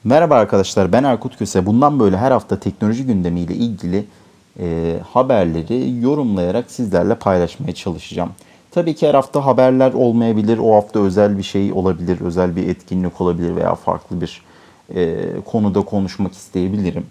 Merhaba arkadaşlar, ben Erkut Köse. Bundan böyle her hafta teknoloji gündemiyle ilgili haberleri yorumlayarak sizlerle paylaşmaya çalışacağım. Tabii ki her hafta haberler olmayabilir, o hafta özel bir şey olabilir, özel bir etkinlik olabilir veya farklı bir konuda konuşmak isteyebilirim.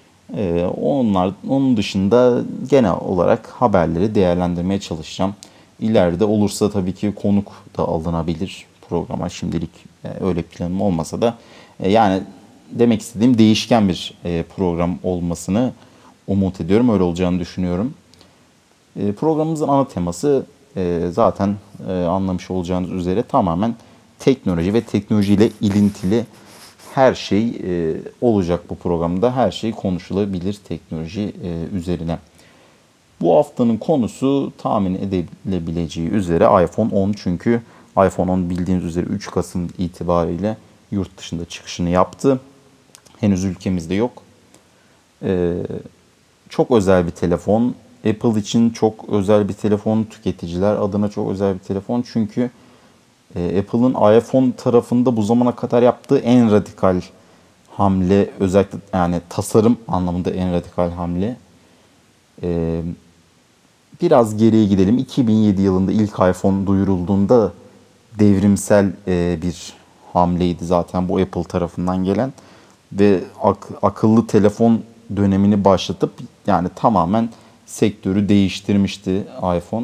Onun dışında genel olarak haberleri değerlendirmeye çalışacağım. İleride olursa tabii ki konuk da alınabilir programa. Şimdilik öyle planım olmasa da yani demek istediğim değişken bir program olmasını umut ediyorum. Öyle olacağını düşünüyorum. Programımızın ana teması zaten anlamış olacağınız üzere tamamen teknoloji ve teknolojiyle ilintili her şey olacak bu programda. Her şey konuşulabilir teknoloji üzerine. Bu haftanın konusu tahmin edilebileceği üzere iPhone 10. Çünkü iPhone 10 bildiğiniz üzere 3 Kasım itibariyle yurt dışında çıkışını yaptı. Henüz ülkemizde yok. Ee, Çok özel bir telefon. Apple için çok özel bir telefon. Tüketiciler adına çok özel bir telefon. Çünkü Apple'ın iPhone tarafında bu zamana kadar yaptığı en radikal hamle, özellikle yani tasarım anlamında en radikal hamle. Ee, Biraz geriye gidelim. 2007 yılında ilk iPhone duyurulduğunda devrimsel bir hamleydi zaten bu Apple tarafından gelen ve akıllı telefon dönemini başlatıp yani tamamen sektörü değiştirmişti iPhone.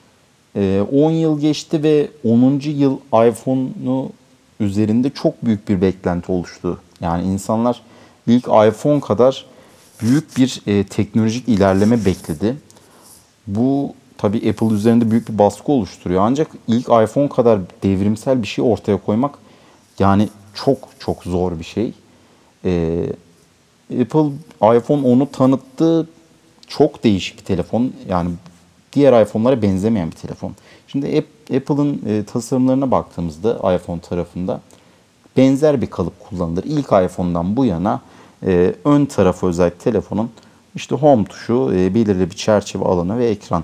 10 yıl geçti ve 10. yıl iPhone'u üzerinde çok büyük bir beklenti oluştu. Yani insanlar ilk iPhone kadar büyük bir teknolojik ilerleme bekledi. Bu tabii Apple üzerinde büyük bir baskı oluşturuyor. Ancak ilk iPhone kadar devrimsel bir şey ortaya koymak yani çok çok zor bir şey. Ee, Apple iPhone 10'u tanıttı. Çok değişik bir telefon. Yani diğer iPhone'lara benzemeyen bir telefon. Şimdi Apple'ın tasarımlarına baktığımızda iPhone tarafında benzer bir kalıp kullanılır. İlk iPhone'dan bu yana ön tarafı özellikle telefonun işte home tuşu, belirli bir çerçeve alanı ve ekran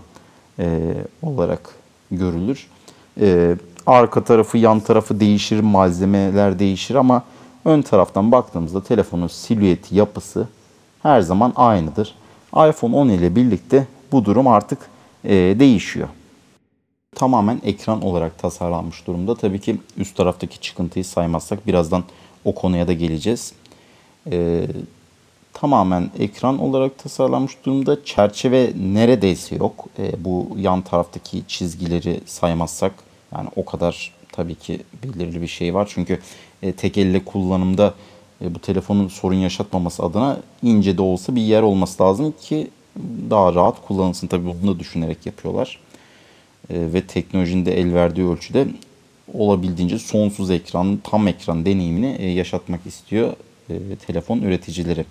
olarak görülür. Arka tarafı, yan tarafı değişir, malzemeler değişir ama ön taraftan baktığımızda telefonun silüeti, yapısı her zaman aynıdır. iPhone 10 ile birlikte bu durum artık değişiyor. Tamamen ekran olarak tasarlanmış durumda. Tabii ki üst taraftaki çıkıntıyı saymazsak birazdan o konuya da geleceğiz. Ee, Tamamen ekran olarak tasarlanmış durumda. Çerçeve neredeyse yok. Bu yan taraftaki çizgileri saymazsak yani o kadar tabii ki belirli bir şey var. Çünkü tek elle kullanımda bu telefonun sorun yaşatmaması adına ince de olsa bir yer olması lazım ki daha rahat kullanılsın. Tabii bunu da düşünerek yapıyorlar. Ve teknolojinin de el verdiği ölçüde olabildiğince sonsuz ekran, tam ekran deneyimini yaşatmak istiyor telefon üreticileri.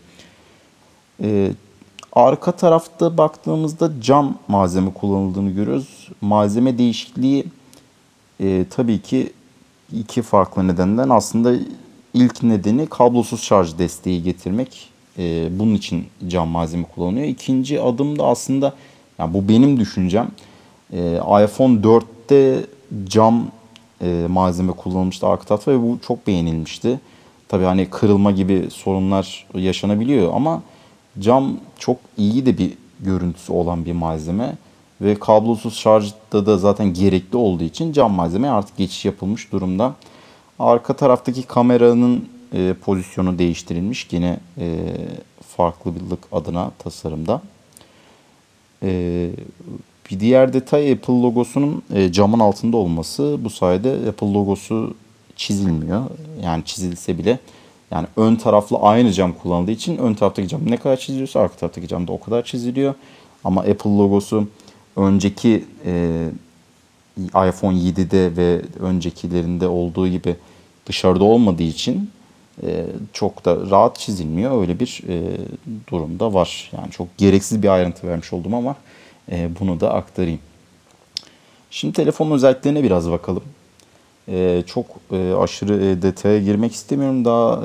E, Arka tarafta baktığımızda cam malzeme kullanıldığını görüyoruz. Malzeme değişikliği tabii ki iki farklı nedenden. Aslında ilk nedeni kablosuz şarj desteği getirmek. Bunun için cam malzeme kullanılıyor. İkinci adım da aslında yani bu benim düşüncem. iPhone 4'te cam malzeme kullanılmıştı arka tarafta ve bu çok beğenilmişti. Tabii hani kırılma gibi sorunlar yaşanabiliyor ama cam çok iyi de bir görüntüsü olan bir malzeme ve kablosuz şarjda da zaten gerekli olduğu için cam malzemeye artık geçiş yapılmış durumda. Arka taraftaki kameranın pozisyonu değiştirilmiş yine farklılık adına tasarımda. E, Bir diğer detay Apple logosunun camın altında olması. Bu sayede Apple logosu çizilmiyor. Yani çizilse bile yani ön taraflı aynı cam kullanıldığı için ön taraftaki cam ne kadar çiziliyorsa arka taraftaki cam da o kadar çiziliyor. Ama Apple logosu önceki iPhone 7'de ve öncekilerinde olduğu gibi dışarıda olmadığı için çok da rahat çizilmiyor. Öyle bir durumda var. Yani çok gereksiz bir ayrıntı vermiş oldum ama bunu da aktarayım. Şimdi telefonun özelliklerine biraz bakalım. Çok aşırı detaya girmek istemiyorum. Daha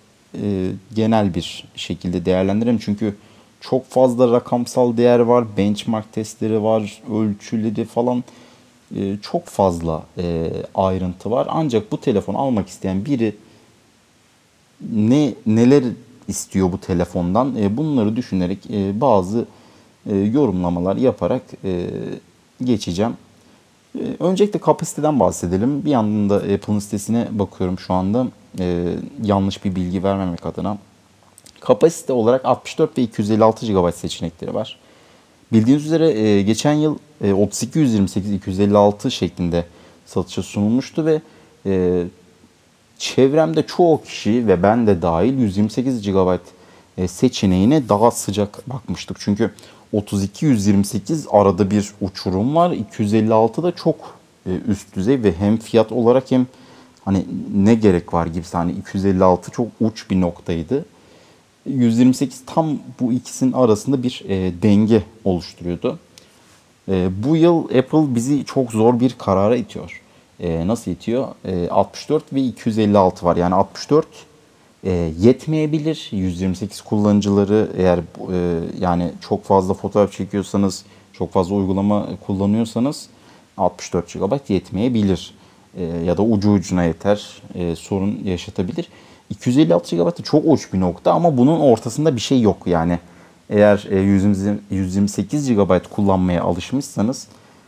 genel bir şekilde değerlendirelim. Çünkü çok fazla rakamsal değer var, benchmark testleri var, ölçüleri falan çok fazla ayrıntı var. Ancak bu telefonu almak isteyen biri neler istiyor bu telefondan? Bunları düşünerek bazı yorumlamalar yaparak geçeceğim. Öncelikle kapasiteden bahsedelim. Bir yandan da Apple'ın sitesine bakıyorum şu anda. Yanlış bir bilgi vermemek adına. Kapasite olarak 64 ve 256 GB seçenekleri var. Bildiğiniz üzere geçen yıl 32, 128, 256 şeklinde satışa sunulmuştu ve çevremde çoğu kişi ve ben de dahil 128 GB seçeneğine daha sıcak bakmıştık. Çünkü 32-128 arada bir uçurum var. 256 da çok üst düzey ve hem fiyat olarak hem hani ne gerek var gibi, hani 256 çok uç bir noktaydı. 128 tam bu ikisinin arasında bir denge oluşturuyordu. Bu yıl Apple bizi çok zor bir karara itiyor. Nasıl itiyor? 64 ve 256 var. Yani 64 yetmeyebilir. 128 kullanıcıları eğer yani çok fazla fotoğraf çekiyorsanız, çok fazla uygulama kullanıyorsanız 64 GB yetmeyebilir. Ya da ucu ucuna yeter. Sorun yaşatabilir. 256 GB da çok uç bir nokta ama bunun ortasında bir şey yok yani. Eğer 128 GB kullanmaya alışmışsanız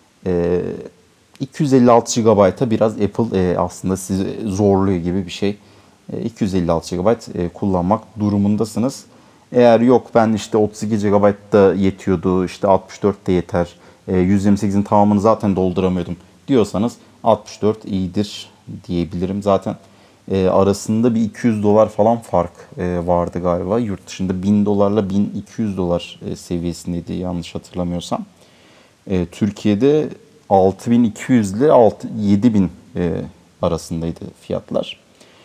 256 GB'a biraz Apple aslında sizi zorluyor gibi bir şey. 256 GB kullanmak durumundasınız. Eğer yok ben işte 32 GB da yetiyordu, işte 64 de yeter, 128'in tamamını zaten dolduramıyordum diyorsanız 64 iyidir diyebilirim. Zaten arasında bir $200 falan fark vardı galiba. Yurt dışında $1000'la $1200 seviyesindeydi yanlış hatırlamıyorsam. Türkiye'de 6200 ile 7000 arasındaydı fiyatlar.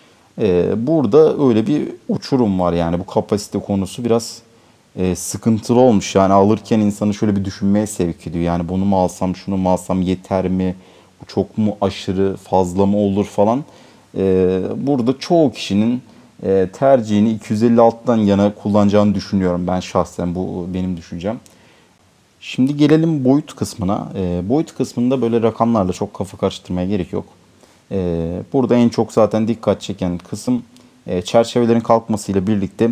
Burada öyle bir uçurum var yani bu kapasite konusu biraz sıkıntılı olmuş. Yani alırken insanı şöyle bir düşünmeye sevk ediyor. Yani bunu mu alsam, şunu mu alsam, yeter mi? Bu çok mu aşırı, fazla mı olur falan. Burada çoğu kişinin tercihini 256'dan yana kullanacağını düşünüyorum ben şahsen. Bu benim düşüncem. Şimdi gelelim boyut kısmına. Boyut kısmında böyle rakamlarla çok kafa karıştırmaya gerek yok. Burada en çok zaten dikkat çeken kısım çerçevelerin kalkmasıyla birlikte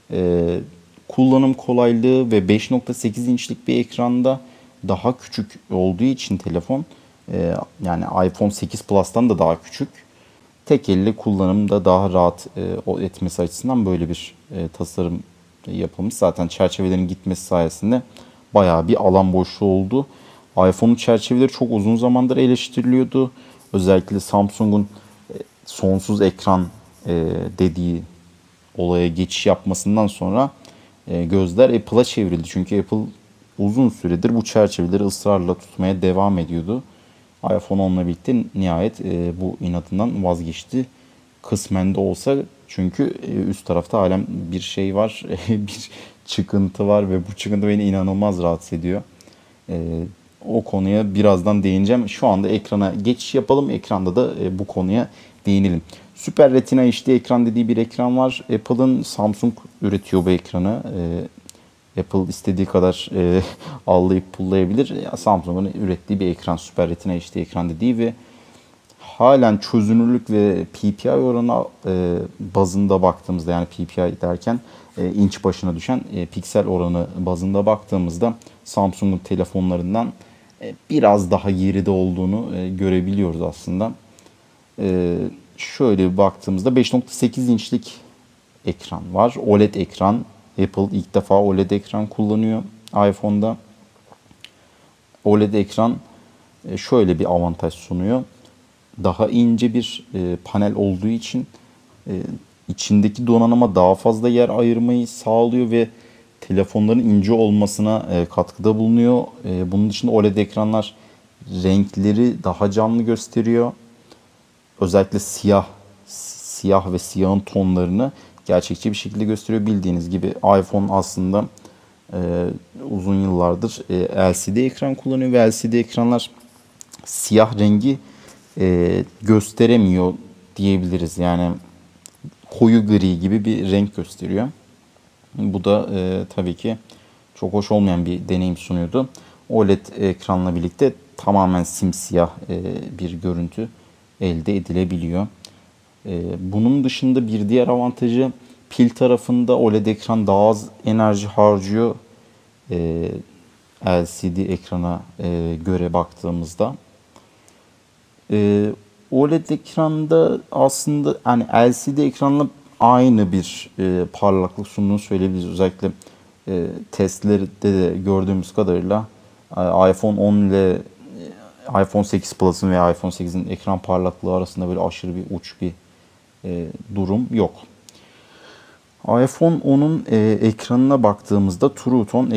kullanım kolaylığı ve 5.8 inçlik bir ekranda daha küçük olduğu için telefon, yani iPhone 8 Plus'tan da daha küçük. Tek elle kullanımda daha rahat etmesi açısından böyle bir tasarım yapılmış. Zaten çerçevelerin gitmesi sayesinde bayağı bir alan boşluğu oldu. iPhone'un çerçeveleri çok uzun zamandır eleştiriliyordu. Özellikle Samsung'un sonsuz ekran dediği olaya geçiş yapmasından sonra gözler Apple'a çevrildi. Çünkü Apple uzun süredir bu çerçeveleri ısrarla tutmaya devam ediyordu. iPhone onunla birlikte nihayet bu inatından vazgeçti. Kısmen de olsa, çünkü üst tarafta halen bir şey var, bir çıkıntı var ve bu çıkıntı beni inanılmaz rahatsız ediyor. O konuya birazdan değineceğim. Şu anda ekrana geçiş yapalım. Ekranda da bu konuya değinelim. Super Retina HD ekran dediği bir ekran var. Apple'ın, Samsung üretiyor bu ekranı. Apple istediği kadar allayıp pullayabilir. Samsung'un ürettiği bir ekran, Super Retina HD ekran dediği ve halen çözünürlük ve PPI oranı bazında baktığımızda, yani PPI derken inç başına düşen piksel oranı bazında baktığımızda Samsung'un telefonlarından biraz daha geride olduğunu görebiliyoruz aslında. Şöyle baktığımızda 5.8 inçlik ekran var. OLED ekran. Apple ilk defa OLED ekran kullanıyor iPhone'da. OLED ekran şöyle bir avantaj sunuyor. Daha ince bir panel olduğu için içindeki donanıma daha fazla yer ayırmayı sağlıyor ve telefonların ince olmasına katkıda bulunuyor. Bunun dışında OLED ekranlar renkleri daha canlı gösteriyor. Özellikle siyah ve siyahın tonlarını gerçekçi bir şekilde gösteriyor. Bildiğiniz gibi iPhone aslında uzun yıllardır LCD ekran kullanıyor ve LCD ekranlar siyah rengi gösteremiyor diyebiliriz. Yani koyu gri gibi bir renk gösteriyor. Bu da tabii ki çok hoş olmayan bir deneyim sunuyordu. OLED ekranla birlikte tamamen simsiyah bir görüntü elde edilebiliyor. Bunun dışında bir diğer avantajı, pil tarafında OLED ekran daha az enerji harcıyor LCD ekrana göre baktığımızda. OLED ekranda aslında yani LCD ekranla aynı bir parlaklık sunduğunu söyleyebiliriz. Özellikle testlerde de gördüğümüz kadarıyla iPhone 10 ile iPhone 8 Plus'ın veya iPhone 8'in ekran parlaklığı arasında böyle aşırı bir uç bir durum yok. iPhone 10'un ekranına baktığımızda True Tone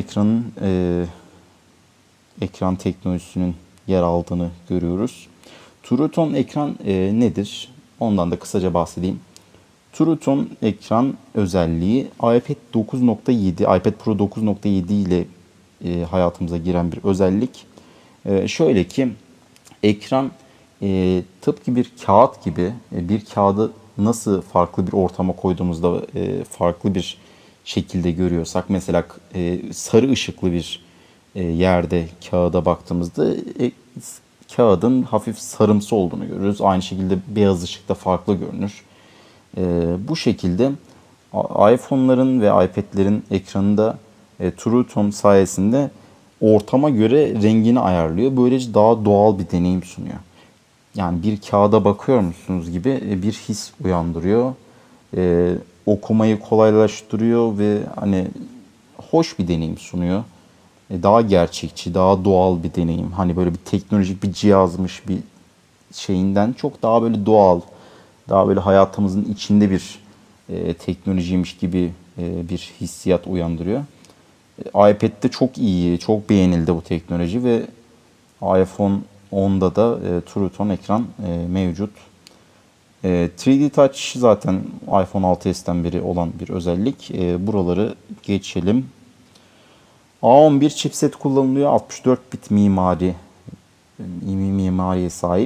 ekran teknolojisinin yer aldığını görüyoruz. True Tone ekran nedir? Ondan da kısaca bahsedeyim. True Tone ekran özelliği iPad 9.7, iPad Pro 9.7 ile hayatımıza giren bir özellik. Şöyle ki ekran tıpkı bir kağıt gibi, bir kağıdı nasıl farklı bir ortama koyduğumuzda farklı bir şekilde görüyorsak, mesela sarı ışıklı bir yerde kağıda baktığımızda kağıdın hafif sarımsı olduğunu görürüz. Aynı şekilde beyaz ışıkta farklı görünür. Bu şekilde iPhone'ların ve iPad'lerin ekranında True Tone sayesinde ortama göre rengini ayarlıyor. Böylece daha doğal bir deneyim sunuyor. Yani bir kağıda bakıyor musunuz gibi bir his uyandırıyor. Okumayı kolaylaştırıyor ve hani hoş bir deneyim sunuyor. Daha gerçekçi, daha doğal bir deneyim. Hani böyle bir teknolojik bir cihazmış bir şeyinden çok daha böyle doğal, daha böyle hayatımızın içinde bir teknolojiymiş gibi bir hissiyat uyandırıyor. iPad'de çok iyi, çok beğenildi bu teknoloji ve iPhone 10'da da True Tone ekran mevcut. 3D Touch zaten iPhone 6s'ten beri olan bir özellik. Buraları geçelim. A11 chipset kullanılıyor. 64 bit mimariye sahip.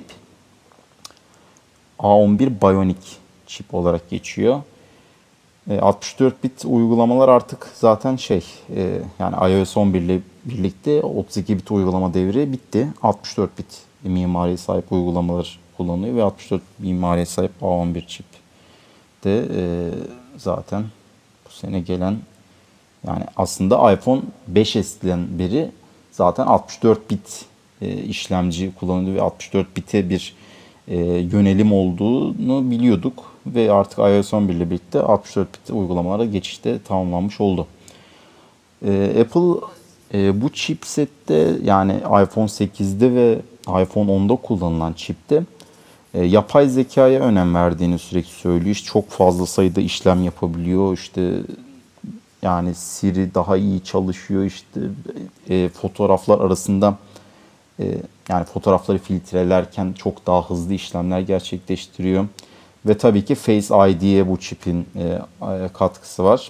A11 Bionic çip olarak geçiyor. 64 bit uygulamalar artık zaten yani iOS 11 ile birlikte 32 bit uygulama devri bitti. 64 bit mimariye sahip uygulamalar kullanılıyor ve 64 mimariye sahip A11 çip de zaten bu sene gelen, yani aslında iPhone 5s'ten beri zaten 64 bit işlemci kullanılıyor ve 64 bite bir yönelim olduğunu biliyorduk ve artık iOS 11 ile birlikte 64 bit uygulamalara geçişte tamamlanmış oldu. Apple bu chipsette, yani iPhone 8'de ve iPhone 10'da kullanılan çipte yapay zekaya önem verdiğini sürekli söylüyor. İşte çok fazla sayıda işlem yapabiliyor. İşte yani Siri daha iyi çalışıyor. İşte fotoğraflar arasında yani fotoğrafları filtrelerken çok daha hızlı işlemler gerçekleştiriyor. Ve tabii ki Face ID'ye bu çipin katkısı var.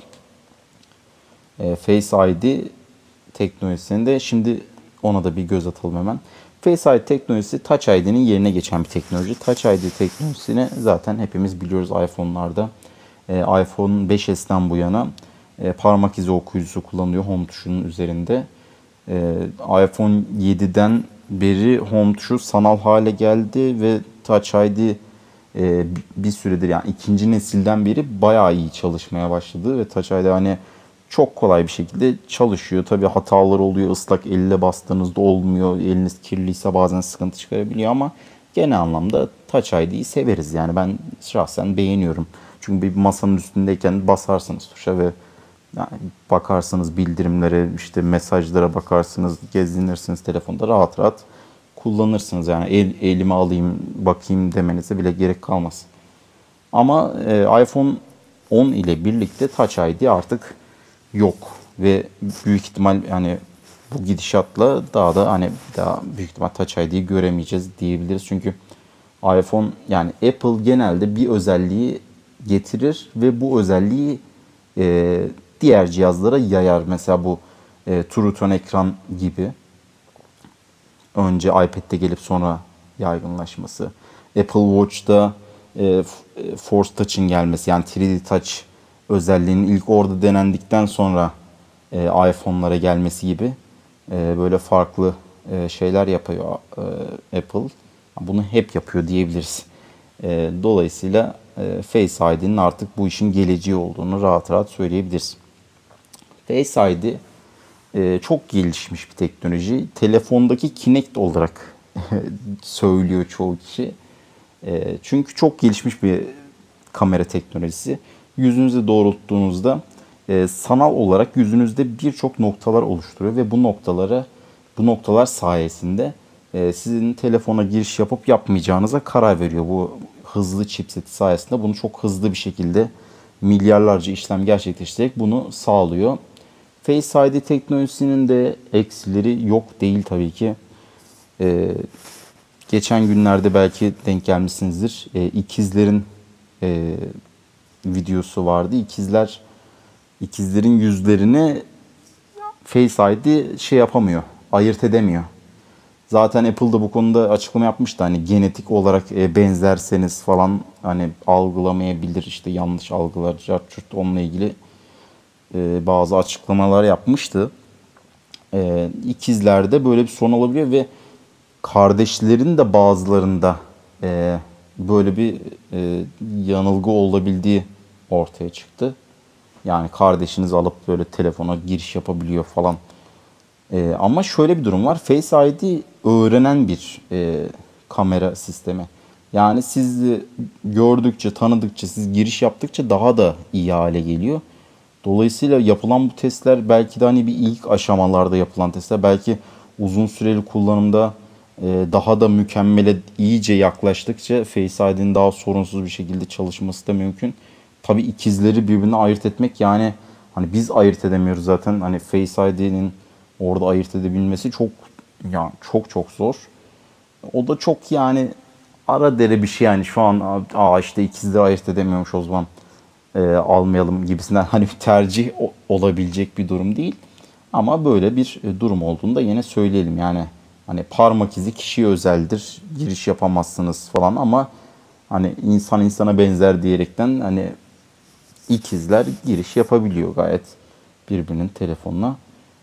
Face ID teknolojisinde şimdi ona da bir göz atalım hemen. Face ID teknolojisi Touch ID'nin yerine geçen bir teknoloji. Touch ID teknolojisini zaten hepimiz biliyoruz iPhone'larda. iPhone 5s'ten bu yana parmak izi okuyucusu kullanılıyor home tuşunun üzerinde. iPhone 7'den beri home tuşu sanal hale geldi ve Touch ID bir süredir, yani ikinci nesilden beri bayağı iyi çalışmaya başladı ve Touch ID hani çok kolay bir şekilde çalışıyor. Tabii hatalar oluyor. Islak elle bastığınızda olmuyor. Eliniz kirliyse bazen sıkıntı çıkarabiliyor ama genel anlamda Touch ID'yi severiz. Yani ben şahsen beğeniyorum. Çünkü bir masanın üstündeyken basarsınız tuşa ve yani bakarsınız bildirimlere, işte mesajlara bakarsınız, gezinirsiniz telefonda, rahat rahat kullanırsınız. Yani elime alayım, bakayım demenize bile gerek kalmaz. Ama iPhone 10 ile birlikte Touch ID artık yok ve büyük ihtimal yani bu gidişatla daha büyük ihtimal Touch ID'yi göremeyeceğiz diyebiliriz. Çünkü iPhone, yani Apple genelde bir özelliği getirir ve bu özelliği diğer cihazlara yayar. Mesela bu True Tone ekran gibi önce iPad'de gelip sonra yaygınlaşması. Apple Watch'ta Force Touch'ın gelmesi, yani 3D Touch özelliğinin ilk orada denendikten sonra iPhone'lara gelmesi gibi böyle farklı şeyler yapıyor Apple. Bunu hep yapıyor diyebiliriz. Dolayısıyla Face ID'nin artık bu işin geleceği olduğunu rahat rahat söyleyebiliriz. Face ID çok gelişmiş bir teknoloji. Telefondaki Kinect olarak söylüyor çoğu kişi. Çünkü çok gelişmiş bir kamera teknolojisi. Yüzünüze doğrulttuğunuzda sanal olarak yüzünüzde birçok noktalar oluşturuyor ve bu noktalar sayesinde sizin telefona giriş yapıp yapmayacağınıza karar veriyor. Bu hızlı chipseti sayesinde bunu çok hızlı bir şekilde milyarlarca işlem gerçekleştirerek bunu sağlıyor. Face ID teknolojisinin de eksileri yok değil tabii ki. Geçen günlerde belki denk gelmişsinizdir. İkizlerin videosu vardı. İkizlerin yüzlerini Face ID şey yapamıyor, ayırt edemiyor. Zaten Apple da bu konuda açıklama yapmıştı. Hani genetik olarak benzerseniz falan hani algılamayabilir, işte yanlış algılar, cart onunla ilgili bazı açıklamalar yapmıştı. İkizlerde böyle bir sorun olabiliyor ve kardeşlerin de bazılarında böyle bir yanılgı olabildiği ortaya çıktı. Yani kardeşiniz alıp böyle telefona giriş yapabiliyor falan. Ama şöyle bir durum var. Face ID öğrenen bir kamera sistemi. Yani siz gördükçe, tanıdıkça, siz giriş yaptıkça daha da iyi hale geliyor. Dolayısıyla yapılan bu testler belki de hani bir ilk aşamalarda yapılan testler, belki uzun süreli kullanımda daha da mükemmele iyice yaklaştıkça Face ID'nin daha sorunsuz bir şekilde çalışması da mümkün. Tabii ikizleri birbirine ayırt etmek, yani hani biz ayırt edemiyoruz zaten. Hani Face ID'nin orada ayırt edebilmesi çok, yani çok zor. O da çok yani ara dere bir şey, yani şu an işte ikizleri ayırt edemiyormuş, o zaman almayalım gibisinden hani bir tercih olabilecek bir durum değil. Ama böyle bir durum olduğunu da yine söyleyelim. Yani hani parmak izi kişiye özeldir, giriş yapamazsınız falan, ama hani insan insana benzer diyerekten hani ikizler giriş yapabiliyor gayet birbirinin telefonuna.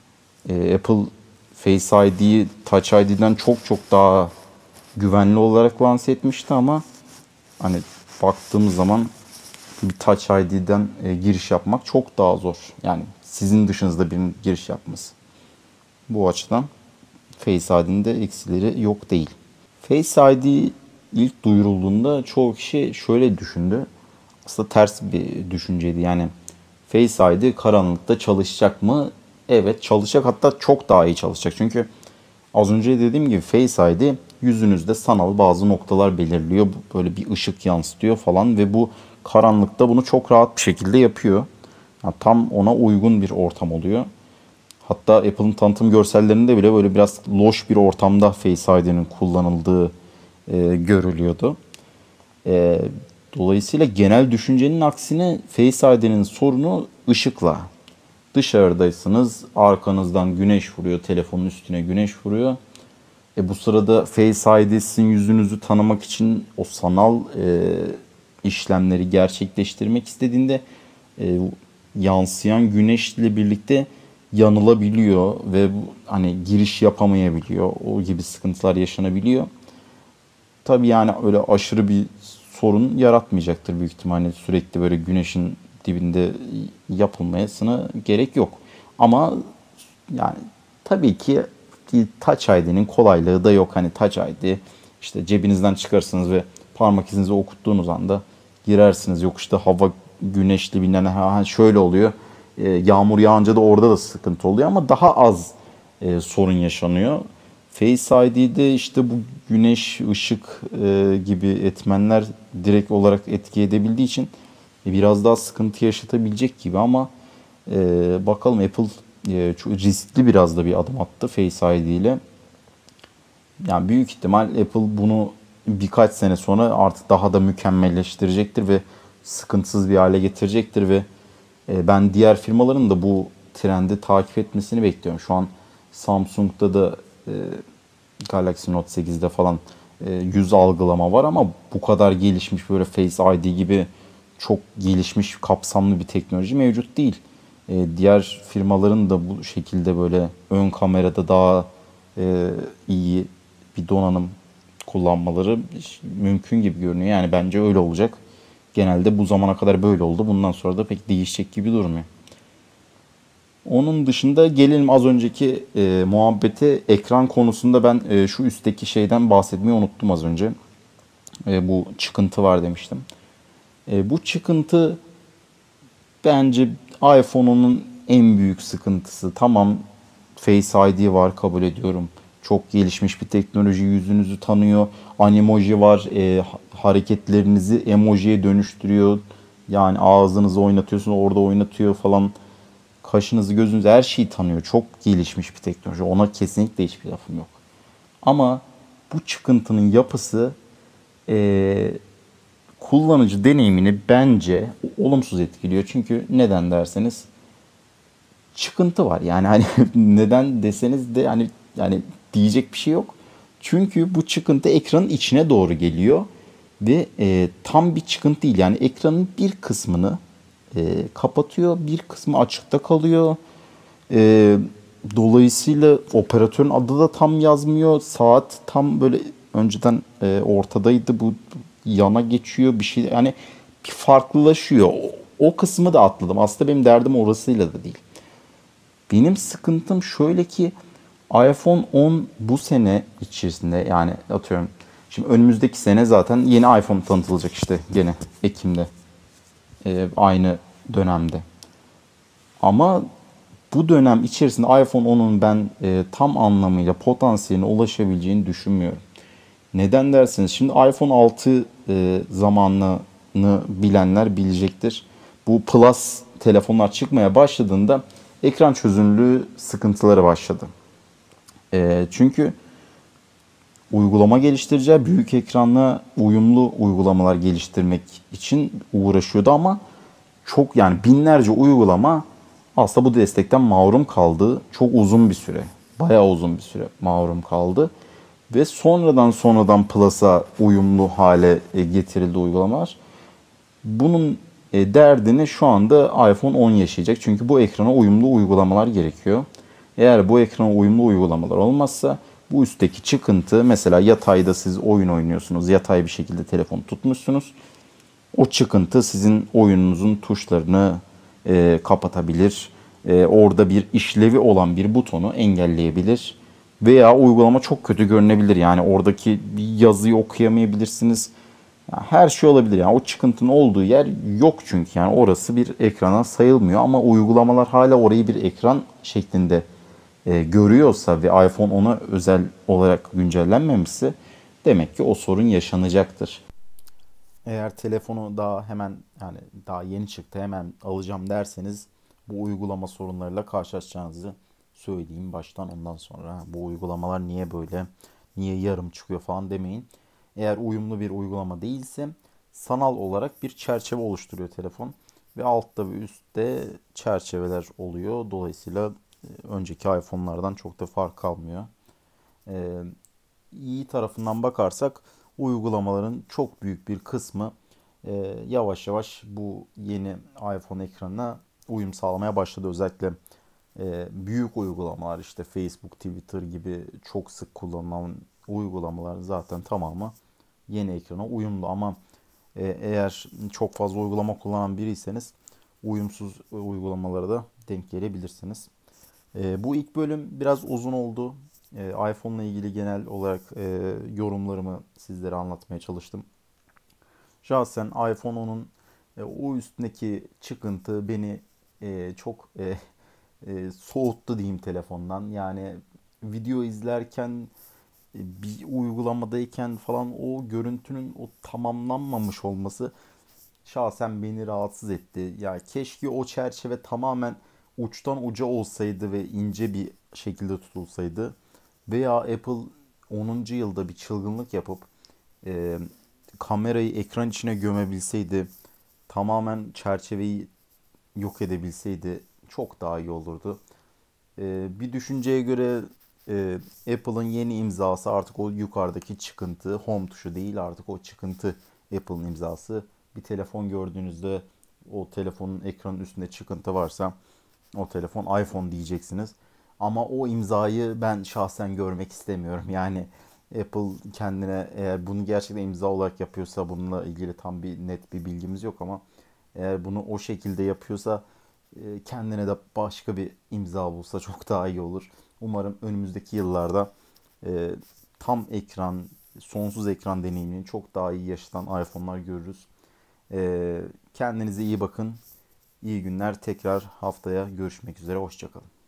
Apple Face ID'yi Touch ID'den çok daha güvenli olarak lanse etmişti, ama hani baktığımız zaman bir Touch ID'den giriş yapmak çok daha zor. Yani sizin dışınızda birinin giriş yapması. Bu açıdan Face ID'nin de eksileri yok değil. Face ID ilk duyurulduğunda çoğu kişi şöyle düşündü. Aslında ters bir düşünceydi. Yani Face ID karanlıkta çalışacak mı? Evet, çalışacak, hatta çok daha iyi çalışacak. Çünkü az önce dediğim gibi Face ID yüzünüzde sanal bazı noktalar belirliyor. Böyle bir ışık yansıtıyor falan ve bu karanlıkta bunu çok rahat bir şekilde yapıyor. Yani tam ona uygun bir ortam oluyor. Hatta Apple'ın tanıtım görsellerinde bile böyle biraz loş bir ortamda Face ID'nin kullanıldığı görülüyordu. E, Dolayısıyla genel düşüncenin aksine Face ID'nin sorunu ışıkla. Dışarıdaysınız, arkanızdan güneş vuruyor, telefonun üstüne güneş vuruyor. Bu sırada Face ID sizin yüzünüzü tanımak için o sanal işlemleri gerçekleştirmek istediğinde yansıyan güneşle birlikte yanılabiliyor ve hani giriş yapamayabiliyor. O gibi sıkıntılar yaşanabiliyor. Tabii yani öyle aşırı bir sorun yaratmayacaktır büyük ihtimalle. Sürekli böyle güneşin dibinde yapılmasına gerek yok. Ama yani tabii ki Touch ID'nin kolaylığı da yok. Hani Touch ID işte cebinizden çıkarsınız ve parmak izinizi okuttuğunuz anda girersiniz. Yok işte hava güneşli bilmem şöyle oluyor. Yağmur yağınca da orada da sıkıntı oluyor, ama daha az sorun yaşanıyor. Face ID'de işte bu güneş, ışık gibi etmenler direkt olarak etki edebildiği için biraz daha sıkıntı yaşatabilecek gibi, ama bakalım, Apple çok riskli biraz da bir adım attı Face ID ile. Yani büyük ihtimal Apple bunu birkaç sene sonra artık daha da mükemmelleştirecektir ve sıkıntısız bir hale getirecektir ve ben diğer firmaların da bu trendi takip etmesini bekliyorum. Şu an Samsung'da da Galaxy Note 8'de falan yüz algılama var, ama bu kadar gelişmiş böyle Face ID gibi çok gelişmiş kapsamlı bir teknoloji mevcut değil. Diğer firmaların da bu şekilde böyle ön kamerada daha iyi bir donanım kullanmaları mümkün gibi görünüyor. Yani bence öyle olacak. Genelde bu zamana kadar böyle oldu. Bundan sonra da pek değişecek gibi durmuyor. Onun dışında gelelim az önceki muhabbete. Ekran konusunda ben şu üstteki şeyden bahsetmeyi unuttum az önce. Bu çıkıntı var demiştim. Bu çıkıntı bence iPhone'un en büyük sıkıntısı. Tamam, Face ID var, kabul ediyorum. Çok gelişmiş bir teknoloji, yüzünüzü tanıyor. Animoji var, hareketlerinizi emojiye dönüştürüyor. Yani ağzınızı oynatıyorsun, orada oynatıyor falan. Kaşınızı, gözünüzü, her şeyi tanıyor. Çok gelişmiş bir teknoloji. Ona kesinlikle hiçbir lafım yok. Ama bu çıkıntının yapısı eee, kullanıcı deneyimini bence olumsuz etkiliyor. Çünkü neden derseniz çıkıntı var. Yani hani neden deseniz de yani diyecek bir şey yok. Çünkü bu çıkıntı ekranın içine doğru geliyor ve tam bir çıkıntı değil. Yani ekranın bir kısmını kapatıyor, bir kısmı açıkta kalıyor. E, Dolayısıyla operatörün adı da tam yazmıyor. Saat tam böyle önceden ortadaydı. Bu yana geçiyor bir şey. Yani bir farklılaşıyor. O kısmı da atladım. Aslında benim derdim orasıyla da değil. Benim sıkıntım şöyle ki iPhone 10 bu sene içerisinde, yani atıyorum şimdi önümüzdeki sene zaten yeni iPhone tanıtılacak işte gene Ekim'de, aynı dönemde. Ama bu dönem içerisinde iPhone 10'un ben tam anlamıyla potansiyeline ulaşabileceğini düşünmüyorum. Neden derseniz şimdi iPhone 6 zamanını bilenler bilecektir. Bu Plus telefonlar çıkmaya başladığında ekran çözünürlüğü sıkıntıları başladı. Çünkü uygulama geliştiriciler büyük ekranla uyumlu uygulamalar geliştirmek için uğraşıyordu ama çok, yani binlerce uygulama aslında bu destekten mahrum kaldı. Çok uzun bir süre, bayağı uzun bir süre mahrum kaldı. Ve sonradan Plus'a uyumlu hale getirildi uygulamalar. Bunun derdini şu anda iPhone 10 yaşayacak. Çünkü bu ekrana uyumlu uygulamalar gerekiyor. Eğer bu ekrana uyumlu uygulamalar olmazsa bu üstteki çıkıntı, mesela yatayda siz oyun oynuyorsunuz. Yatay bir şekilde telefonu tutmuşsunuz. O çıkıntı sizin oyununuzun tuşlarını kapatabilir. Orada bir işlevi olan bir butonu engelleyebilir. Veya uygulama çok kötü görünebilir. Yani oradaki bir yazıyı okuyamayabilirsiniz. Yani her şey olabilir. Yani o çıkıntının olduğu yer yok çünkü. Yani orası bir ekrana sayılmıyor. Ama uygulamalar hala orayı bir ekran şeklinde görüyorsa ve iPhone ona özel olarak güncellenmemişse demek ki o sorun yaşanacaktır. Eğer telefonu daha hemen, yani daha yeni çıktı hemen alacağım derseniz bu uygulama sorunlarıyla karşılaşacağınızı söyleyeyim baştan, ondan sonra bu uygulamalar niye böyle, niye yarım çıkıyor falan demeyin. Eğer uyumlu bir uygulama değilse sanal olarak bir çerçeve oluşturuyor telefon ve altta ve üstte çerçeveler oluyor. Dolayısıyla önceki iPhone'lardan çok da fark kalmıyor. Ee, iyi tarafından bakarsak uygulamaların çok büyük bir kısmı yavaş yavaş bu yeni iPhone ekranına uyum sağlamaya başladı. Özellikle büyük uygulamalar, işte Facebook, Twitter gibi çok sık kullanılan uygulamalar zaten tamamı yeni ekrana uyumlu. Ama eğer çok fazla uygulama kullanan biriyseniz uyumsuz uygulamalara da denk gelebilirsiniz. Bu ilk bölüm biraz uzun oldu. iPhone ile ilgili genel olarak yorumlarımı sizlere anlatmaya çalıştım. Şahsen iPhone 10'un o üstündeki çıkıntı beni çok soğuttu diyeyim telefondan. Yani video izlerken, bir uygulamadayken falan o görüntünün o tamamlanmamış olması şahsen beni rahatsız etti. Ya keşke o çerçeve tamamen uçtan uca olsaydı ve ince bir şekilde tutulsaydı. Veya Apple 10. yılda bir çılgınlık yapıp e, kamerayı ekran içine gömebilseydi, tamamen çerçeveyi yok edebilseydi çok daha iyi olurdu. Bir düşünceye göre Apple'ın yeni imzası artık o yukarıdaki çıkıntı, home tuşu değil, artık o çıkıntı Apple'ın imzası. Bir telefon gördüğünüzde o telefonun ekranın üstünde çıkıntı varsa o telefon iPhone diyeceksiniz. Ama o imzayı ben şahsen görmek istemiyorum. Yani Apple kendine, eğer bunu gerçekten imza olarak yapıyorsa, bununla ilgili tam bir net bir bilgimiz yok ama eğer bunu o şekilde yapıyorsa kendine de başka bir imza bulsa çok daha iyi olur. Umarım önümüzdeki yıllarda e, tam ekran, sonsuz ekran deneyimini çok daha iyi yaşatan iPhone'lar görürüz. Kendinize iyi bakın. İyi günler. Tekrar haftaya görüşmek üzere. Hoşçakalın.